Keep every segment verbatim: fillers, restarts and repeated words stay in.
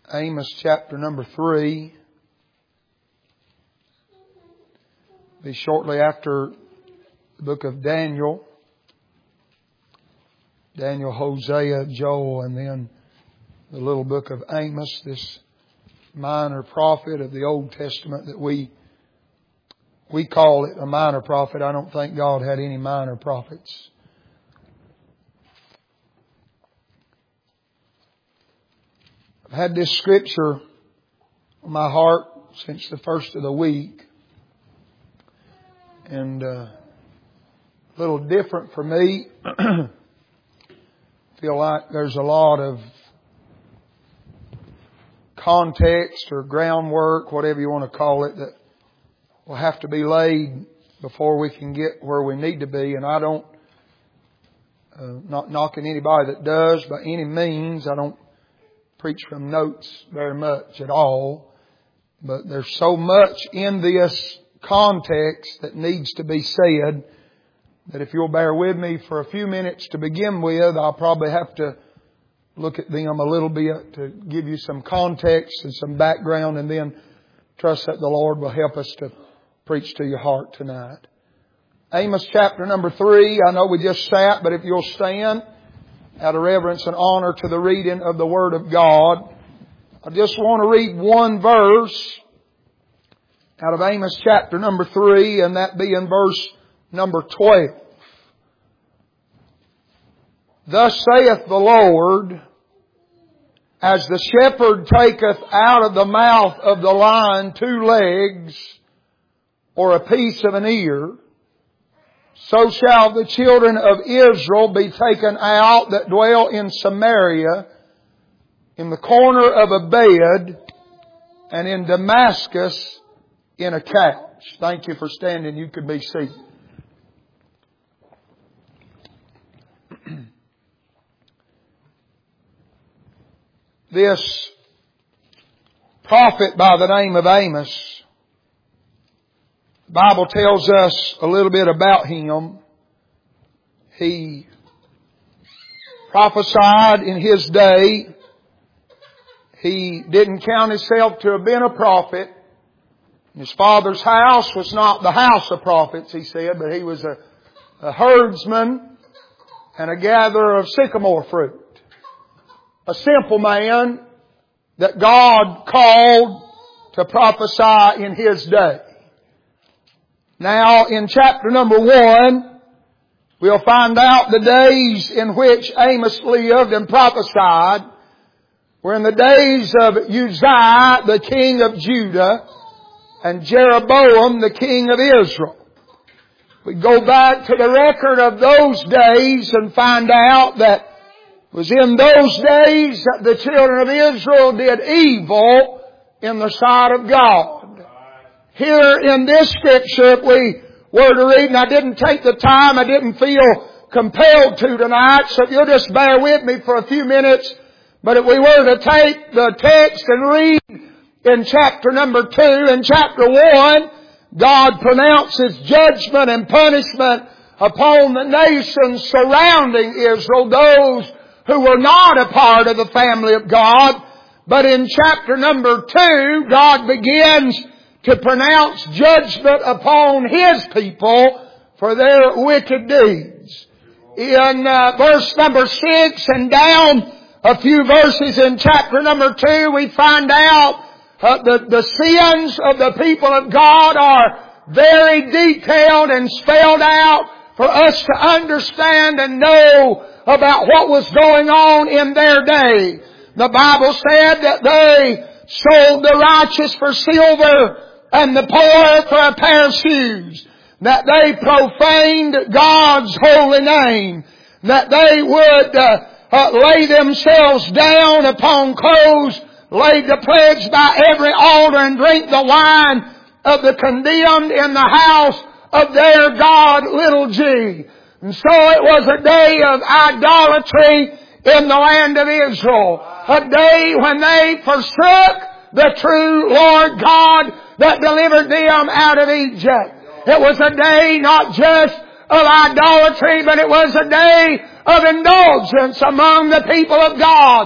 Amos chapter number three. Be shortly after the book of Daniel. Daniel, Hosea, Joel, and then the little book of Amos, this minor prophet of the Old Testament that we we call it a minor prophet. I don't think God had any minor prophets. I've had this scripture on my heart since the first of the week. And uh, a little different for me. Feel like there's a lot of context or groundwork, whatever you want to call it, that will have to be laid before we can get where we need to be. And I don't, uh, not knocking anybody that does by any means. I don't preach from notes very much at all. But there's so much in this context that needs to be said that if you'll bear with me for a few minutes to begin with, I'll probably have to look at them a little bit to give you some context and some background, and then trust that the Lord will help us to preach to your heart tonight. Amos chapter number three. I know we just sat, but if you'll stand out of reverence and honor to the reading of the Word of God, I just want to read one verse out of Amos chapter number three, and that be in verse number twelve. Thus saith the Lord, as the shepherd taketh out of the mouth of the lion two legs, or a piece of an ear, so shall the children of Israel be taken out that dwell in Samaria, in the corner of a bed, and in Damascus in a couch. Thank you for standing. You could be seated. This prophet by the name of Amos, the Bible tells us a little bit about him. He prophesied in his day. He didn't count himself to have been a prophet. His father's house was not the house of prophets, he said, but he was a, a herdsman and a gatherer of sycamore fruit. A simple man that God called to prophesy in his day. Now, in chapter number one, we'll find out the days in which Amos lived and prophesied were in the days of Uzziah, the king of Judah, and Jeroboam, the king of Israel. We go back to the record of those days and find out that it was in those days that the children of Israel did evil in the sight of God. Here in this scripture, if we were to read, and I didn't take the time, I didn't feel compelled to tonight, so if you'll just bear with me for a few minutes. But if we were to take the text and read in chapter number two, in chapter one, God pronounces judgment and punishment upon the nations surrounding Israel, those who were not a part of the family of God. But in chapter number two, God begins to pronounce judgment upon His people for their wicked deeds. In uh, verse number six and down a few verses in chapter number two, we find out uh, the, the sins of the people of God are very detailed and spelled out for us to understand and know about what was going on in their day. The Bible said that they sold the righteous for silver and the poor for a pair of shoes. That they profaned God's holy name. That they would uh, uh, lay themselves down upon clothes laid to pledge by every altar and drink the wine of the condemned in the house of their god, little g. And so it was a day of idolatry in the land of Israel. A day when they forsook the true Lord God that delivered them out of Egypt. It was a day not just of idolatry, but it was a day of indulgence among the people of God.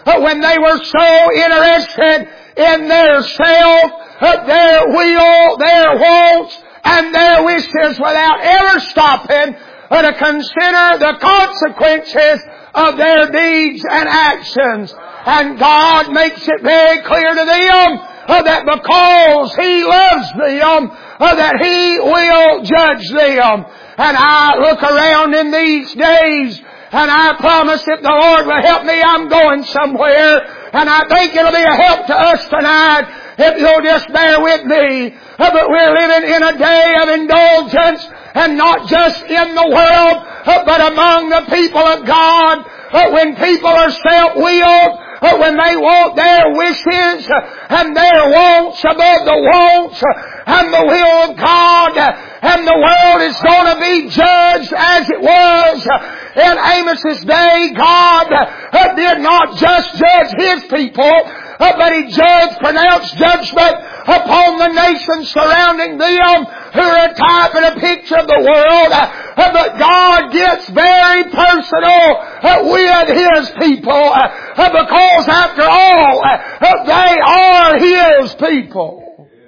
when they were so interested in their self, their will, their wants, and their wishes without ever stopping to consider the consequences of their deeds and actions. And God makes it very clear to them that because He loves them, that He will judge them. And I look around in these days, and I promise if the Lord will help me, I'm going somewhere. And I think it'll be a help to us tonight if you'll just bear with me. But we're living in a day of indulgence, and not just in the world, but among the people of God. When people are self-willed, when they want their wishes and their wants above the wants and the will of God, and the world is going to be judged as it was in Amos's day. God did not just judge His people, but He judged, pronounced judgment upon the nations surrounding them, who are a type and a picture of the world. But God gets very personal with His people, because after all, they are His people.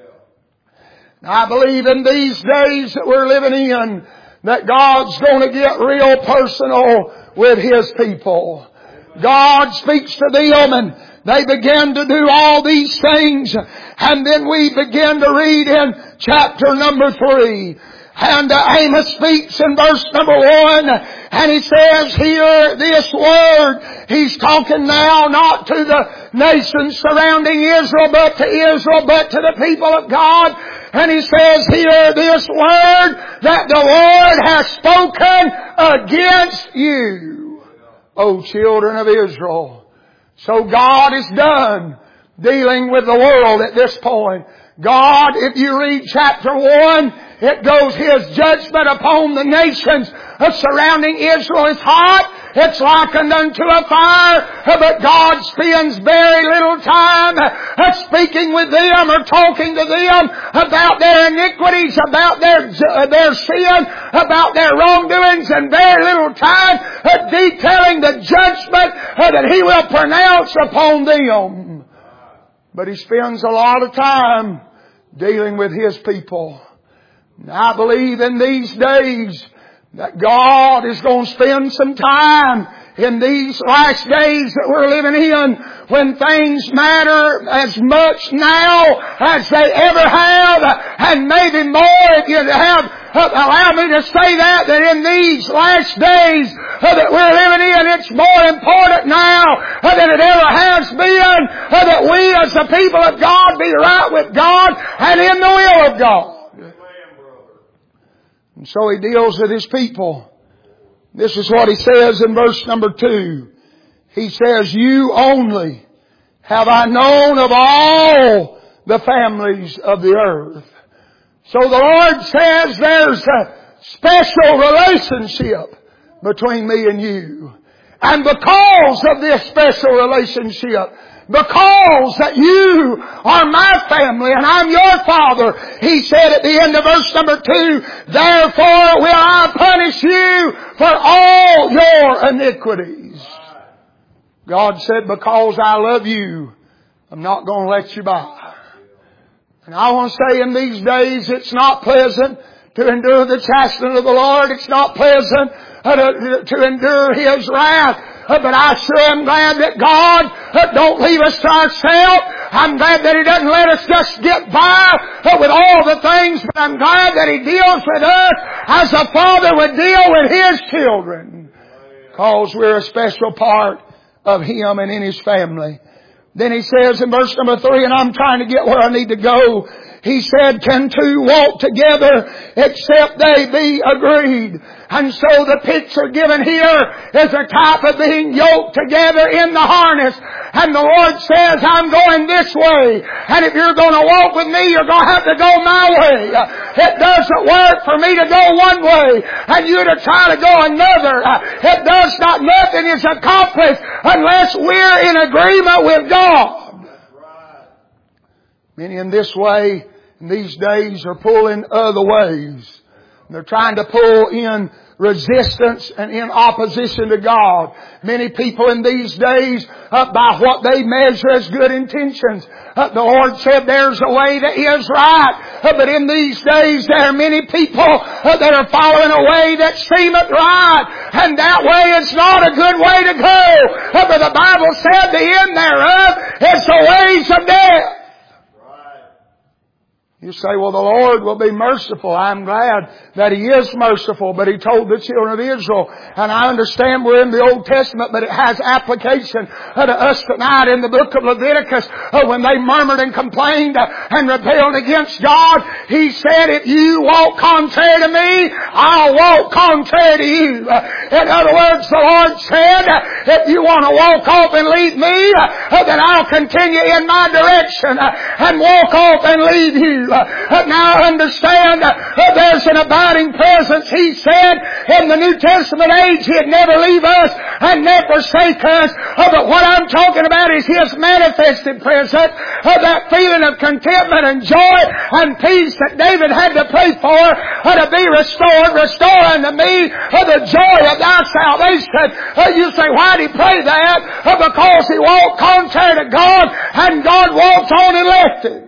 I believe in these days that we're living in, that God's going to get real personal with His people. God speaks to them, and they begin to do all these things. And then we begin to read in chapter number three. And uh, Amos speaks in verse number one, and he says, hear this word. He's talking now not to the nations surrounding Israel, but to Israel, but to the people of God. And he says, hear this word that the Lord has spoken against you, O children of Israel. So God is done dealing with the world at this point. God, if you read chapter one, it goes His judgment upon the nations surrounding Israel is hot. It's likened unto a fire. But God spends very little time speaking with them or talking to them about their iniquities, about their, their sin, about their wrongdoings, and very little time detailing the judgment that He will pronounce upon them. But He spends a lot of time dealing with His people. And I believe in these days that God is going to spend some time in these last days that we're living in, when things matter as much now as they ever have, and maybe more if you have, allow me to say that, that in these last days that we're living in, it's more important now than it ever has been that we as the people of God be right with God and in the will of God. And so He deals with His people. This is what He says in verse number two. He says, you only have I known of all the families of the earth. So the Lord says there's a special relationship between me and you. And because of this special relationship, because that you are my family and I'm your father, He said at the end of verse number two, therefore will I punish you for all your iniquities. God said, because I love you, I'm not going to let you by. And I want to say in these days, it's not pleasant to endure the chastening of the Lord. It's not pleasant to, to endure His wrath. But I sure am glad that God don't leave us to ourselves. I'm glad that He doesn't let us just get by with all the things. But I'm glad that He deals with us as a father would deal with His children. Because we're a special part of Him and in His family. Then He says in verse number three, and I'm trying to get where I need to go. He said, can two walk together except they be agreed? And so the picture given here is a type of being yoked together in the harness. And the Lord says, I'm going this way. And if you're going to walk with me, you're going to have to go my way. It doesn't work for me to go one way and you to try to go another. It does not, nothing is accomplished unless we're in agreement with God. Many in this way, in these days, are pulling other ways. They're trying to pull in resistance and in opposition to God. Many people in these days, uh, by what they measure as good intentions, uh, the Lord said there's a way that is right. Uh, but in these days there are many people uh, that are following a way that seemeth right. And that way is not a good way to go. Uh, but the Bible said the end thereof is the ways of death. You say, well, the Lord will be merciful. I'm glad that He is merciful, but He told the children of Israel, and I understand we're in the Old Testament, but it has application to us tonight in the book of Leviticus. When they murmured and complained and rebelled against God, He said, if you walk contrary to me, I'll walk contrary to you. In other words, the Lord said, if you want to walk off and leave me, then I'll continue in my direction and walk off and leave you. Uh, now understand, uh, there's an abiding presence. He said in the New Testament age He'd never leave us and never forsake us. Uh, but what I'm talking about is His manifested presence. Uh, that feeling of contentment and joy and peace that David had to pray for uh, to be restored. Restore unto me uh, the joy of thy salvation. Uh, you say, why did He pray that? Uh, because he walked contrary to God, and God walked on and left him.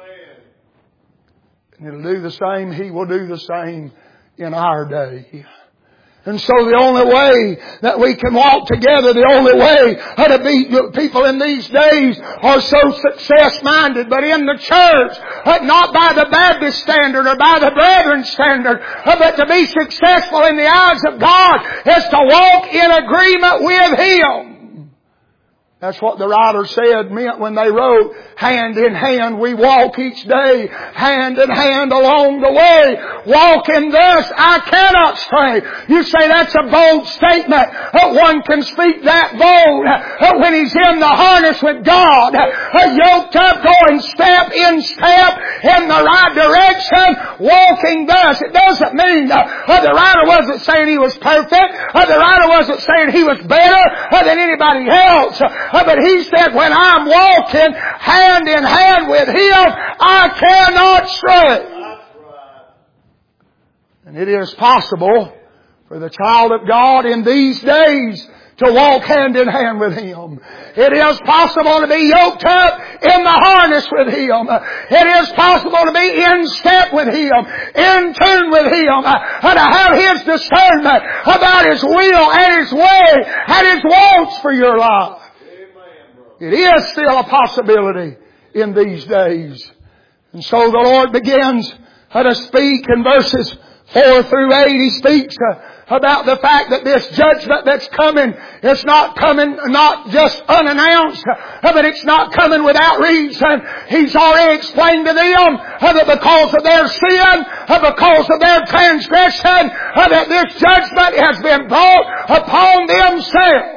It'll do the same. He will do the same in our day. And so the only way that we can walk together, the only way to be people in these days are so success-minded, but in the church, not by the Baptist standard or by the Brethren standard, but to be successful in the eyes of God is to walk in agreement with Him. That's what the writer said meant when they wrote, hand in hand we walk each day, hand in hand along the way. Walking thus I cannot stray. You say that's a bold statement. One can speak that bold when he's in the harness with God. Yoked up, going step in step in the right direction, walking thus. It doesn't mean the writer wasn't saying he was perfect. The writer wasn't saying he was better than anybody else. But he said, when I'm walking hand in hand with Him, I cannot stray. And it is possible for the child of God in these days to walk hand in hand with Him. It is possible to be yoked up in the harness with Him. It is possible to be in step with Him, in tune with Him, and to have His discernment about His will and His way and His wants for your life. It is still a possibility in these days. And so the Lord begins to speak in verses four through eight. He speaks about the fact that this judgment that's coming is not coming not just unannounced, but it's not coming without reason. He's already explained to them that because of their sin, because of their transgression, that this judgment has been brought upon themselves.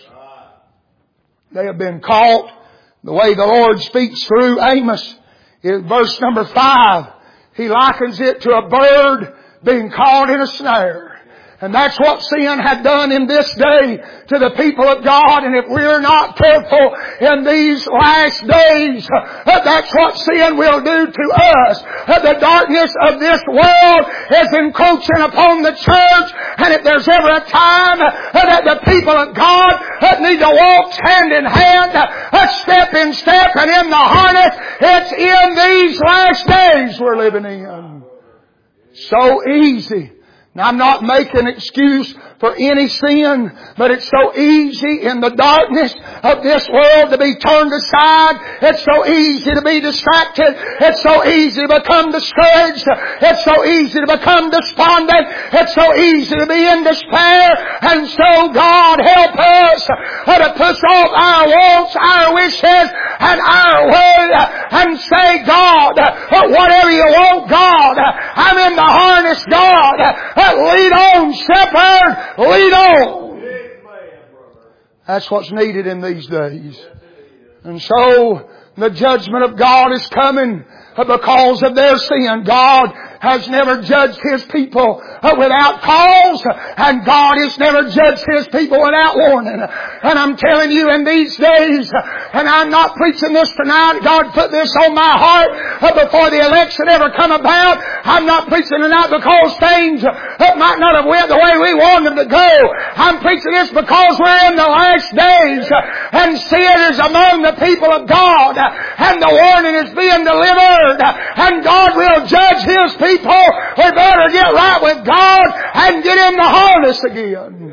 They have been caught. The way the Lord speaks through Amos is verse number five. He likens it to a bird being caught in a snare. And that's what sin had done in this day to the people of God. And if we're not careful in these last days, that's what sin will do to us. The darkness of this world is encroaching upon the church. And if there's ever a time that the people of God need to walk hand in hand, step in step and in the harness, it's in these last days we're living in. So easy. Now, I'm not making an excuse for any sin, but it's so easy in the darkness of this world to be turned aside. It's so easy to be distracted. It's so easy to become discouraged. It's so easy to become despondent. It's so easy to be in despair. And so God help us to push off our wants, our wishes, and our way and say, God, whatever you want, God, I'm in the harness, God. Lead on, shepherd. Lead on. That's what's needed in these days. And so the judgment of God is coming because of their sin. God has never judged His people without cause, and God has never judged His people without warning. And I'm telling you, in these days, and I'm not preaching this tonight, God put this on my heart before the election ever come about. I'm not preaching tonight because things might not have went the way we want them to go. I'm preaching this because we're in the last days, and sin is among the people of God, and the warning is being delivered, and God will judge His people. We better get right with God and get in the harness again.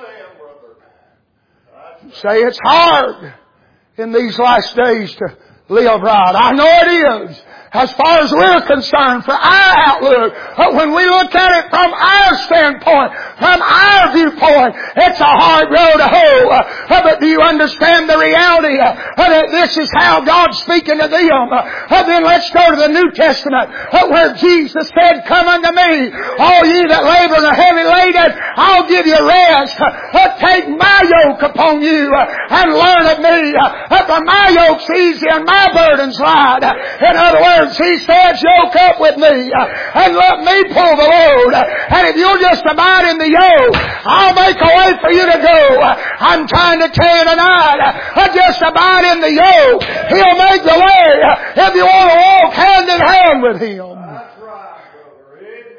Say it's hard in these last days to live right. I know it is. As far as we're concerned, for our outlook, but when we look at it from our standpoint, from our viewpoint, it's a hard road to hoe. But do you understand the reality that this is how God's speaking to them? Then let's go to the New Testament where Jesus said, "Come unto me, all ye that labor and are heavy laden, I'll give you rest. Take my yoke upon you and learn of me. For my yoke's easy and my burden's light." In other words, He says, yoke up with me and let me pull the load. And if you'll just abide in the yoke, I'll make a way for you to go. I'm trying to tell you tonight, just abide in the yoke. He'll make the way if you want to walk hand in hand with Him. That's right, brother.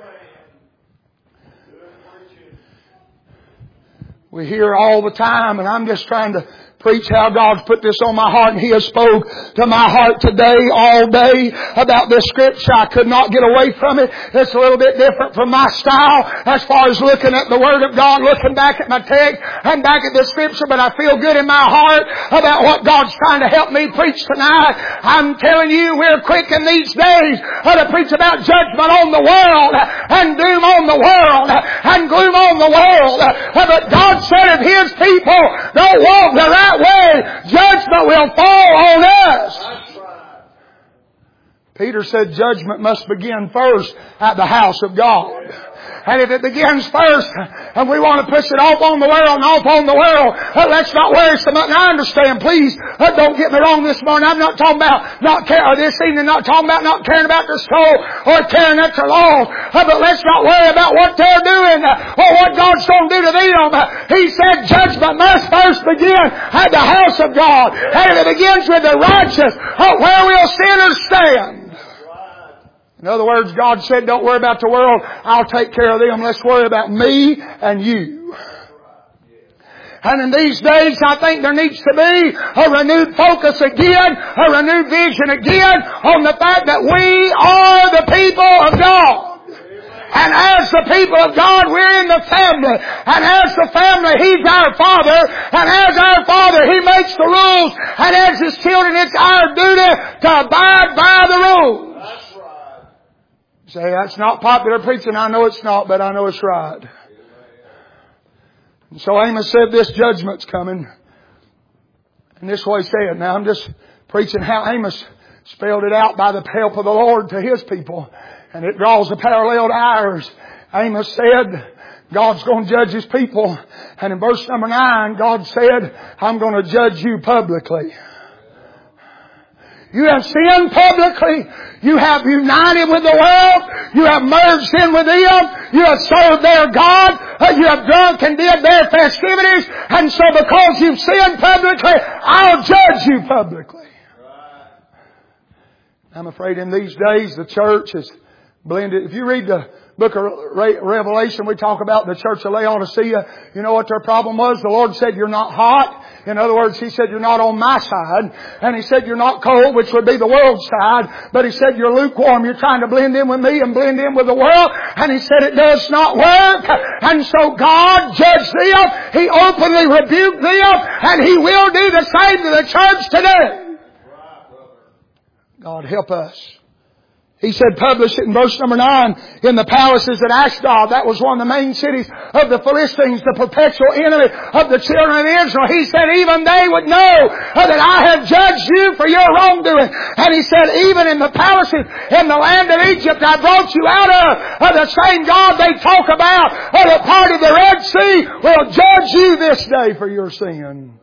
Amen. We hear all the time, and I'm just trying to preach how God's put this on my heart, and He has spoke to my heart today, all day, about this scripture. I could not get away from it. It's a little bit different from my style as far as looking at the Word of God, looking back at my text and back at the scripture, but I feel good in my heart about what God's trying to help me preach tonight. I'm telling you, we're quick in these days to preach about judgment on the world and doom on the world and gloom on the world. But God said if His people don't walk the right way, judgment will fall on us. That's right. Peter said judgment must begin first at the house of God. And if it begins first, and we want to push it off on the world and off on the world, uh, let's not worry so much. Now I understand, please, uh, don't get me wrong this morning. I'm not talking about not care, or this evening, not talking about not caring about their soul or caring that they're lost. Uh, but let's not worry about what they're doing uh, or what God's going to do to them. Uh, he said judgment must first begin at the house of God. And if it begins with the righteous, uh, where will sinners stand? In other words, God said, don't worry about the world. I'll take care of them. Let's worry about me and you. And in these days, I think there needs to be a renewed focus again, a renewed vision again on the fact that we are the people of God. And as the people of God, we're in the family. And as the family, He's our Father. And as our Father, He makes the rules. And as His children, it's our duty to abide by the rules. Say, that's not popular preaching. I know it's not, but I know it's right. And so Amos said this judgment's coming. And this way he said. Now I'm just preaching how Amos spelled it out by the help of the Lord to his people. And it draws a parallel to ours. Amos said, God's going to judge His people. And in verse number nine, God said, I'm going to judge you publicly. You have sinned publicly. You have united with the world. You have merged in with them. You have served their God. You have drunk and did their festivities. And so because you've sinned publicly, I'll judge you publicly. I'm afraid in these days the church is blended. If you read the book of Revelation, we talk about the church of Laodicea. You know what their problem was? The Lord said, you're not hot. In other words, He said, you're not on my side. And He said, you're not cold, which would be the world's side. But He said, you're lukewarm. You're trying to blend in with me and blend in with the world. And He said, it does not work. And so God judged them. He openly rebuked them. And He will do the same to the church today. God help us. He said, publish it in verse number nine, in the palaces at Ashdod. That was one of the main cities of the Philistines, the perpetual enemy of the children of Israel. He said, even they would know that I have judged you for your wrongdoing. And He said, even in the palaces in the land of Egypt I brought you out of, of the same God they talk about, of the part of the Red Sea, will judge you this day for your sin.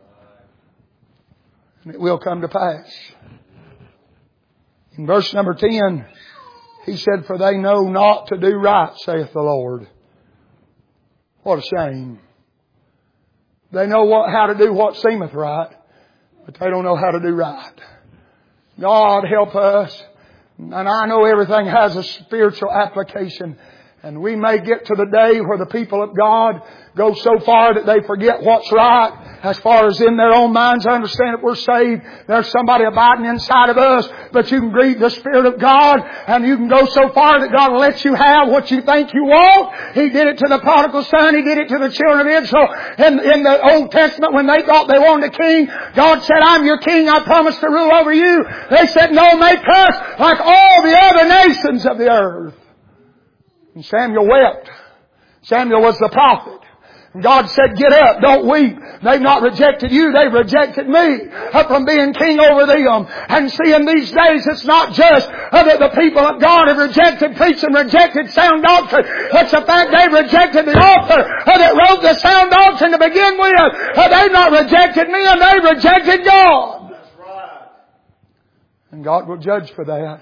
And it will come to pass. In verse number ten, He said, for they know not to do right, saith the Lord. What a shame. They know what, how to do what seemeth right, but they don't know how to do right. God help us. And I know everything has a spiritual application. And we may get to the day where the people of God go so far that they forget what's right. As far as in their own minds, I understand that we're saved. There's somebody abiding inside of us. But you can grieve the Spirit of God. And you can go so far that God will let you have what you think you want. He did it to the prodigal son. He did it to the children of Israel. In, in the Old Testament, when they thought they wanted a king, God said, I'm your king. I promise to rule over you. They said, no, make us like all the other nations of the earth. And Samuel wept. Samuel was the prophet. And God said, get up, don't weep. They've not rejected you, they've rejected me from being king over them. And see, in these days, it's not just that the people of God have rejected preaching, rejected sound doctrine. It's the fact they've rejected the author that wrote the sound doctrine to begin with. They've not rejected me, and they've rejected God. That's right. And God will judge for that.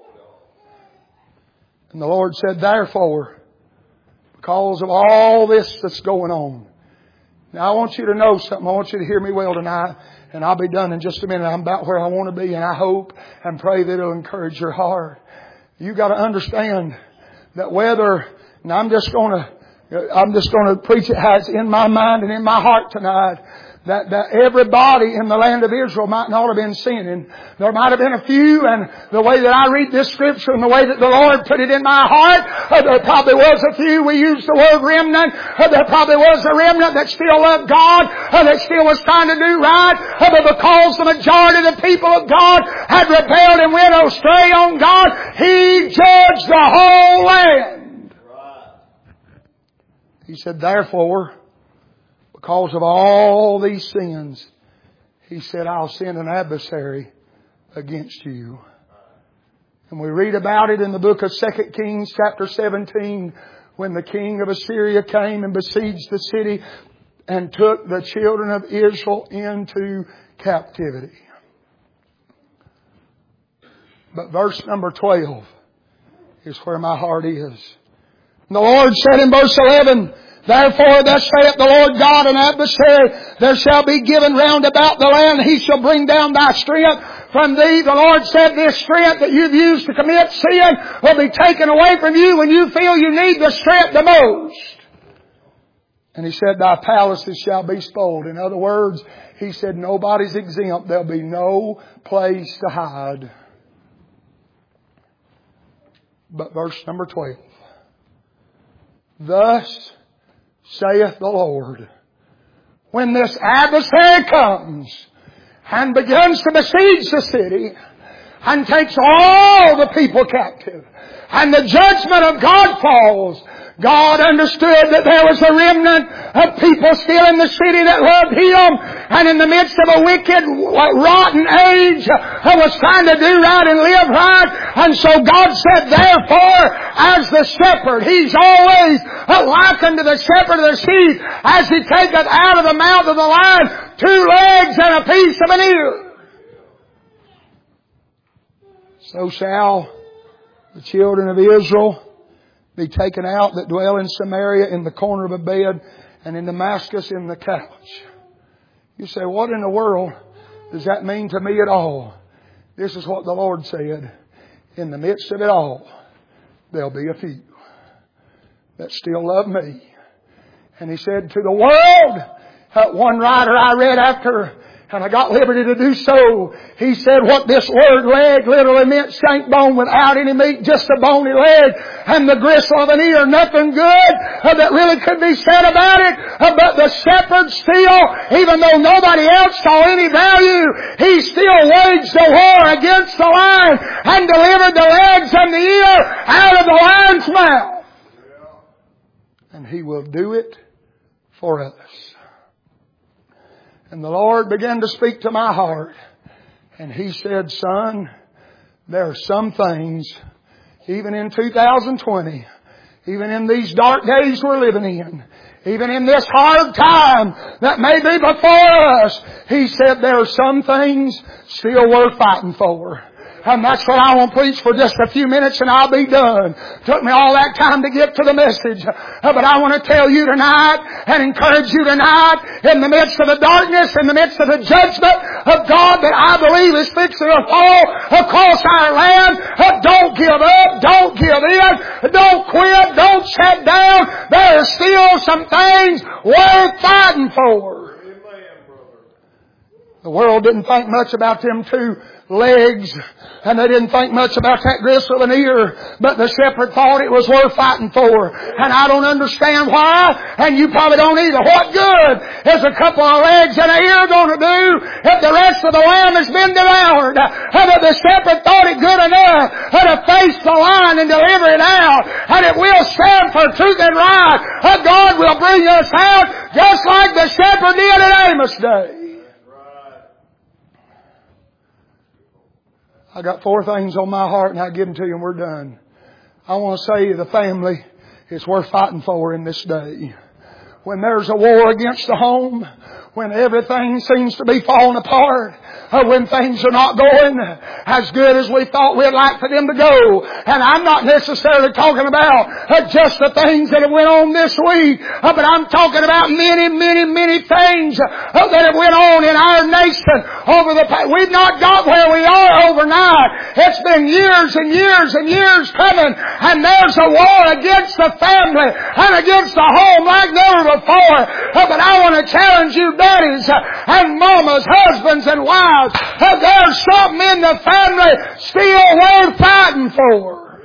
And the Lord said, therefore, because of all this that's going on. Now I want you to know something. I want you to hear me well tonight. And I'll be done in just a minute. I'm about where I want to be. And I hope and pray that it'll encourage your heart. You got to understand that whether, and I'm just going to, I'm just going to preach it how it's in my mind and in my heart tonight. That, that everybody in the land of Israel might not have been sinning. There might have been a few, and the way that I read this scripture and the way that the Lord put it in my heart, uh, there probably was a few. We used the word remnant. Uh, there probably was a remnant that still loved God, uh, that still was trying to do right. Uh, but because the majority of the people of God had rebelled and went astray on God, He judged the whole land. He said, therefore, because of all these sins, He said, I'll send an adversary against you. And we read about it in the book of Second Kings chapter seventeen, when the king of Assyria came and besieged the city and took the children of Israel into captivity. But verse number twelve is where my heart is. And the Lord said in verse eleven, therefore, thus saith the Lord God, an adversary there shall be given round about the land. He shall bring down thy strength from thee. The Lord said, this strength that you've used to commit sin will be taken away from you when you feel you need the strength the most. And He said, thy palaces shall be spoiled. In other words, He said, nobody's exempt. There'll be no place to hide. But verse number twelve. Thus saith the Lord, when this adversary comes and begins to besiege the city and takes all the people captive and the judgment of God falls, God understood that there was a remnant of people still in the city that loved Him, and in the midst of a wicked, rotten age, was trying to do right and live right. And so God said, therefore, as the shepherd, He's always likened to the shepherd of the sheep, as He taketh out of the mouth of the lion two legs and a piece of an ear, so shall the children of Israel be taken out that dwell in Samaria in the corner of a bed, and in Damascus in the couch. You say, what in the world does that mean to me at all? This is what the Lord said. In the midst of it all, there'll be a few that still love me. And He said to the world, uh, one writer I read after, and I got liberty to do so, he said what this word leg literally meant, shank bone without any meat, just a bony leg, and the gristle of an ear, nothing good uh, that really could be said about it. Uh, but the shepherd still, even though nobody else saw any value, he still waged a war against the lion and delivered the legs and the ear out of the lion's mouth. And He will do it for us. And the Lord began to speak to my heart. And He said, son, there are some things, even in two thousand twenty, even in these dark days we're living in, even in this hard time that may be before us, He said there are some things still worth fighting for. And that's what I want to preach for just a few minutes and I'll be done. Took me all that time to get to the message. But I want to tell you tonight and encourage you tonight in the midst of the darkness, in the midst of the judgment of God that I believe is fixing to fall across our land. Don't give up. Don't give in. Don't quit. Don't shut down. There are still some things worth fighting for. The world didn't think much about them two legs, and they didn't think much about that gristle of an ear, but the shepherd thought it was worth fighting for. And I don't understand why, and you probably don't either. What good is a couple of legs and an ear going to do if the rest of the lamb has been devoured? But the shepherd thought it good enough to face the line and deliver it out, and it will stand for truth and right. God will bring us out just like the shepherd did at Amos Day. I got four things on my heart and I'll give them to you and we're done. I want to say the family is worth fighting for in this day. When there's a war against the home, when everything seems to be falling apart, uh, when things are not going as good as we thought we'd like for them to go. And I'm not necessarily talking about uh, just the things that have went on this week, uh, but I'm talking about many, many, many things uh, that have went on in our nation over the past. We've not got where we are overnight. It's been years and years and years coming, and there's a war against the family and against the home like never before. Uh, but I want to challenge you, daddies uh, and mamas, husbands and wives. Uh, there's something in the family still worth fighting for.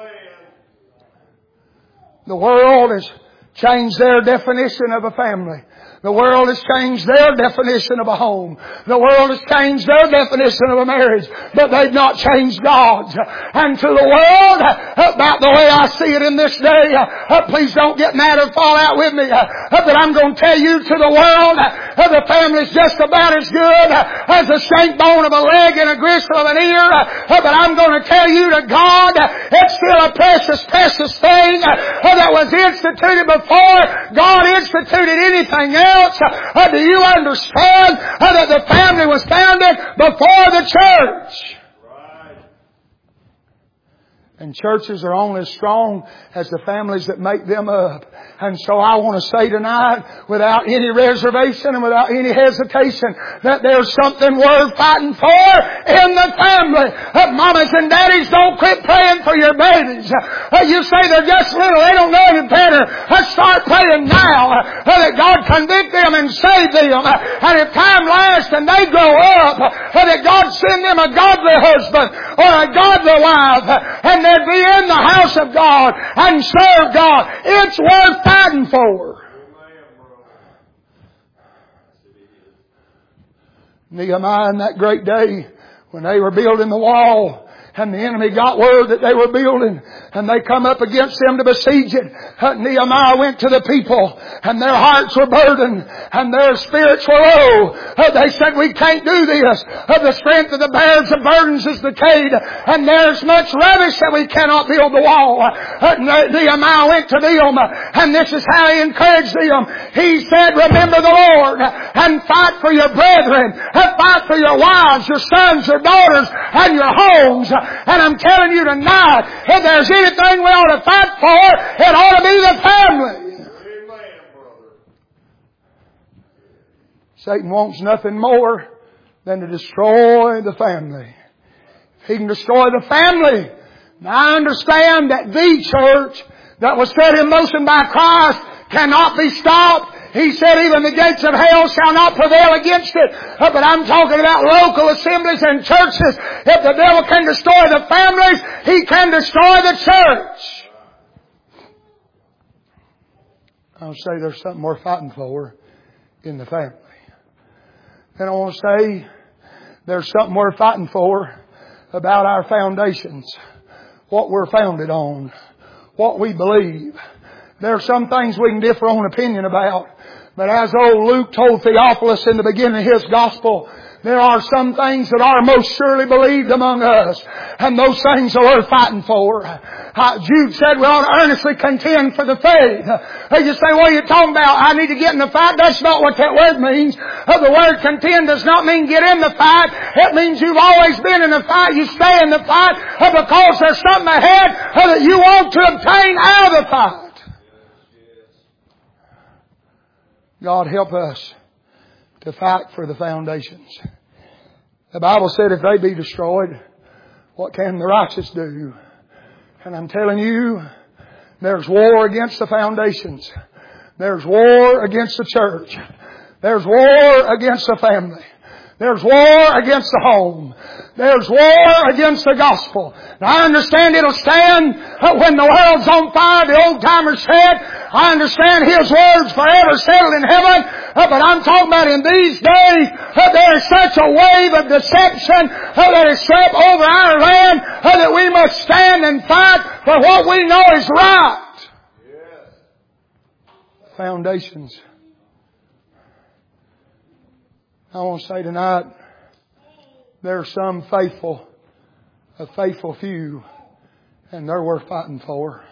The world has changed their definition of a family. The world has changed their definition of a home. The world has changed their definition of a marriage. But they've not changed God's. And to the world, about the way I see it in this day, uh, please don't get mad or fall out with me. Uh, but I'm going to tell you, to the world, uh, the family's just about as good uh, as a shank bone of a leg and a gristle of an ear. Uh, but I'm going to tell you, to God, uh, it's still a precious, precious thing uh, that was instituted before God instituted anything else. Uh, do you understand uh, that the family was founded before the church? Right. And churches are only as strong as the families that make them up. And so I want to say tonight, without any reservation and without any hesitation, that there's something worth fighting for in the family. Uh, mamas and daddies, don't quit praying for your babies. Uh, you say they're just little, they don't know any better. Uh, start praying now uh, that God convict them and save them. Uh, and if time lasts and they grow up, uh, that God send them a godly husband or a godly wife, uh, and they'd be in the house of God and serve God. It's worth fighting for. Nehemiah, in that great day when they were building the wall, and the enemy got word that they were building, and they come up against them to besiege it. Uh, Nehemiah went to the people, and their hearts were burdened, and their spirits were low. Uh, they said, we can't do this. Uh, the strength of the bearers of burdens is decayed, and there's much rubbish that we cannot build the wall. Uh, Nehemiah went to them, and this is how he encouraged them. He said, remember the Lord, and fight for your brethren, and fight for your wives, your sons, your daughters, and your homes. And I'm telling you tonight, if there's anything we ought to fight for, it ought to be the family. Amen, brother. Satan wants nothing more than to destroy the family. If he can destroy the family, now I understand that the church that was set in motion by Christ cannot be stopped. He said even the gates of hell shall not prevail against it. Uh, but I'm talking about local assemblies and churches. If the devil can destroy the families, he can destroy the church. I'll say there's something worth fighting for in the family. And I want to say there's something worth fighting for about our foundations. What we're founded on. What we believe. There are some things we can differ on opinion about. But as old Luke told Theophilus in the beginning of his gospel, there are some things that are most surely believed among us. And those things are worth fighting for. Uh, Jude said we ought to earnestly contend for the faith. Uh, you say, what are you talking about? I need to get in the fight. That's not what that word means. Uh, the word contend does not mean get in the fight. It means you've always been in the fight. You stay in the fight uh, because there's something ahead uh, that you want to obtain out of the fight. God help us to fight for the foundations. The Bible said if they be destroyed, what can the righteous do? And I'm telling you, there's war against the foundations. There's war against the church. There's war against the family. There's war against the home. There's war against the gospel. Now, I understand it'll stand when the world's on fire, the old timer said. I understand His words forever settled in heaven. But I'm talking about in these days, there is such a wave of deception that is swept over our land that we must stand and fight for what we know is right. Yes. Foundations. I want to say tonight, there are some faithful, a faithful few, and they're worth fighting for.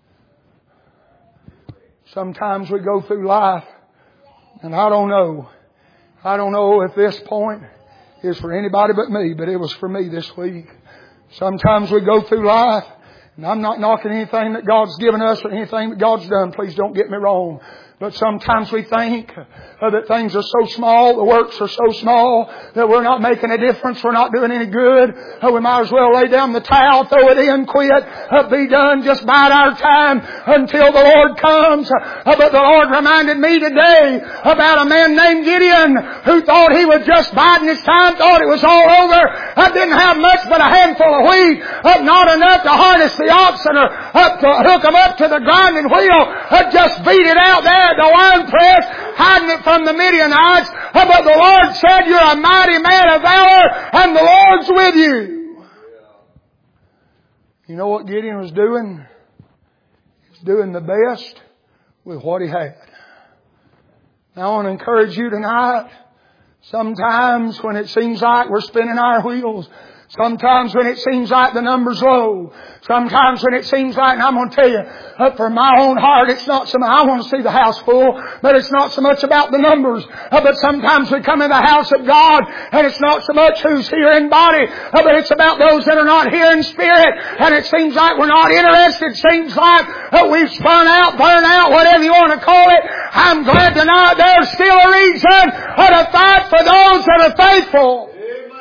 Sometimes we go through life, and I don't know, I don't know if this point is for anybody but me, but it was for me this week. Sometimes we go through life, and I'm not knocking anything that God's given us or anything that God's done. Please don't get me wrong. But sometimes we think uh, that things are so small, the works are so small, that we're not making a difference, we're not doing any good. Uh, we might as well lay down the towel, throw it in, quit, uh, be done, just bide our time until the Lord comes. Uh, but the Lord reminded me today about a man named Gideon who thought he was just biding his time, thought it was all over. I didn't have much but a handful of wheat, uh, not enough to harness the oxen or uh, to hook them up to the grinding wheel, uh, just beat it out there. The wine press, hiding it from the Midianites. But the Lord said, you're a mighty man of valor, and the Lord's with you. You know what Gideon was doing? He was doing the best with what he had. Now I want to encourage you tonight. Sometimes when it seems like we're spinning our wheels, sometimes when it seems like the number's low, sometimes when it seems like, and I'm going to tell you, uh, for my own heart, it's not so much, I want to see the house full, but it's not so much about the numbers. Uh, but sometimes we come in the house of God, and it's not so much who's here in body, uh, but it's about those that are not here in spirit. And it seems like we're not interested. It seems like uh, we've spun out, burned out, whatever you want to call it. I'm glad tonight there's still a reason uh, to fight for those that are faithful.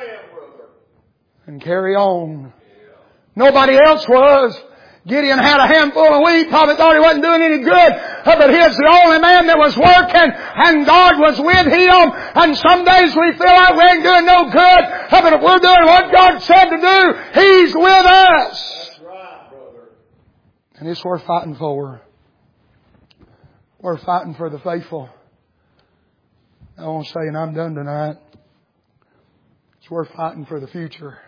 And carry on. Nobody else was. Gideon had a handful of wheat, probably thought he wasn't doing any good, but he's the only man that was working, and God was with him. And some days we feel like we ain't doing no good, but if we're doing what God said to do, He's with us. That's right, brother. And it's worth fighting for. Worth fighting for the faithful. I want to say, and I'm done tonight, it's worth fighting for the future.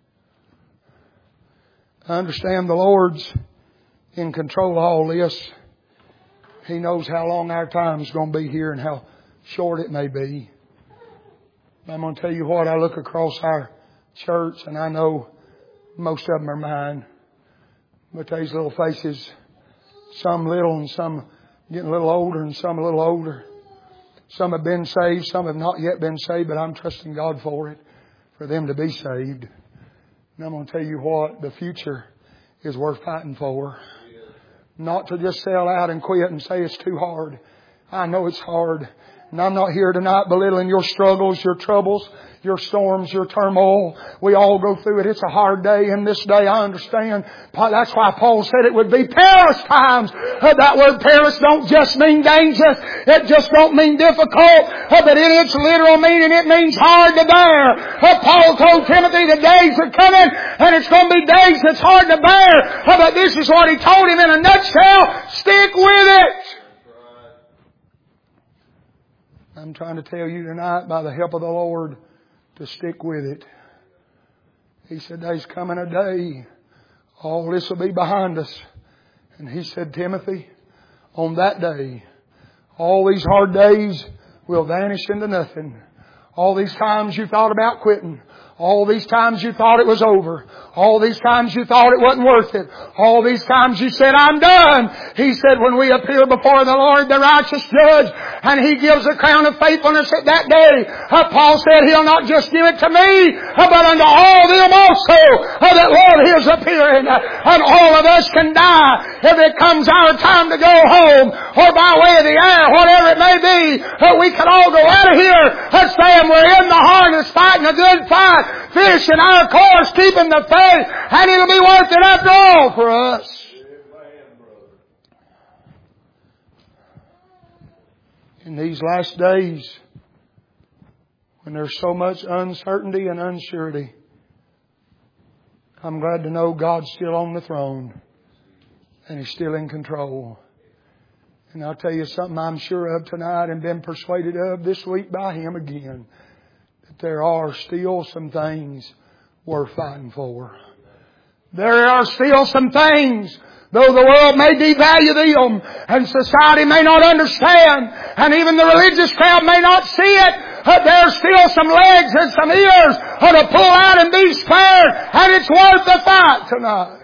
I understand the Lord's in control of all this. He knows how long our time is going to be here and how short it may be. I'm going to tell you what, I look across our church and I know most of them are mine. But these little faces, some little and some getting a little older and some a little older. Some have been saved, some have not yet been saved, but I'm trusting God for it, for them to be saved. And I'm going to tell you what, the future is worth fighting for. Not to just sell out and quit and say it's too hard. I know it's hard. And I'm not here tonight belittling your struggles, your troubles, your storms, your turmoil. We all go through it. It's a hard day. And this day, I understand. That's why Paul said it would be perilous times. Uh, that word perilous don't just mean dangerous. It just don't mean difficult. Uh, but in its literal meaning, it means hard to bear. Uh, Paul told Timothy the days are coming, and it's going to be days that's hard to bear. Uh, but this is what he told him in a nutshell. Stick with it. I'm trying to tell you tonight, by the help of the Lord, to stick with it. He said, there's coming a day, all this will be behind us. And He said, Timothy, on that day, all these hard days will vanish into nothing. All these times you thought about quitting, All these times you thought it was over. All these times you thought it wasn't worth it. All these times you said, I'm done. He said, when we appear before the Lord, the righteous judge, and He gives a crown of faithfulness at that day, uh, Paul said He'll not just give it to me, uh, but unto all them also uh, that love His appearing. Uh, and all of us can die if it comes our time to go home, or by way of the air, whatever it may be. Uh, we can all go out of here uh, saying we're in the harness fighting a good fight, finishing our course, keeping the faith, and it'll be worth it after all for us. In these last days, when there's so much uncertainty and unsurety, I'm glad to know God's still on the throne and He's still in control. And I'll tell you something I'm sure of tonight and been persuaded of this week by Him again. There are still some things worth fighting for. There are still some things, though the world may devalue them and society may not understand and even the religious crowd may not see it, but there's still some legs and some ears to pull out and be spared, and it's worth the fight tonight.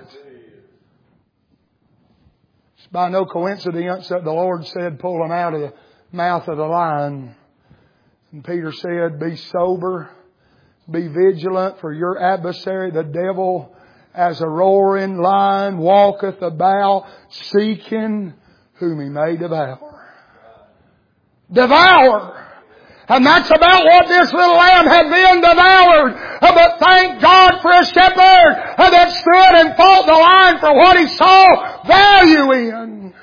It's by no coincidence that the Lord said, pull them out of the mouth of the lion. And Peter said, be sober, be vigilant, for your adversary, the devil, as a roaring lion, walketh about, seeking whom he may devour. Devour! And that's about what this little lamb had been devoured. But thank God for a shepherd that stood and fought the lion for what he saw value in.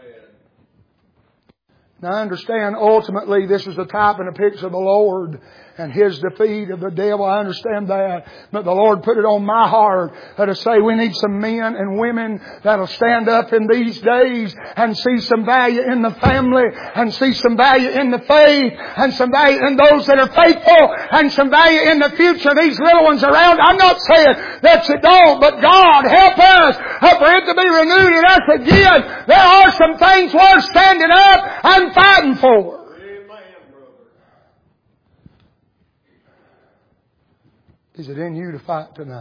Now I understand ultimately this is a type and a picture of the Lord and His defeat of the devil. I understand that. But the Lord put it on my heart to say we need some men and women that'll stand up in these days and see some value in the family and see some value in the faith and some value in those that are faithful and some value in the future. These little ones around, I'm not saying that you don't, but God help us for it to be renewed in us again. There are some things worth standing up and fighting for. Is it in you to fight tonight?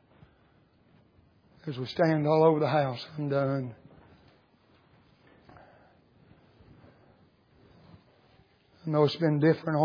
As we stand all over the house, I'm done. I know it's been different on